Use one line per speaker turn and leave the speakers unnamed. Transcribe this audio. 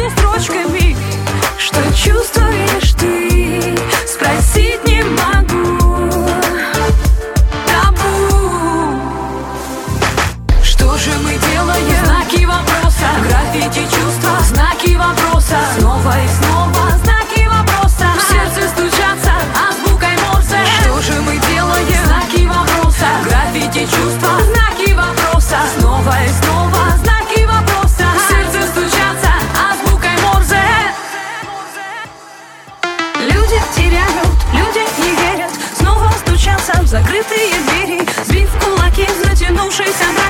этими строчками, что чувствуешь ты, спросить не могу. Табу. Что же мы делаем? Знаки вопроса, граффити чувства, знаки вопроса, снова и снова знаки вопроса, в сердце стучатся азбукой Морзе. Что же мы делаем? Знаки вопроса, граффити чувства, знаки вопроса, снова и снова знаки вопроса, в сердце стучатся азбукой Морзе. Люди теряют, люди не верят, снова стучатся в закрытые двери, сбив кулаки в затянувшейся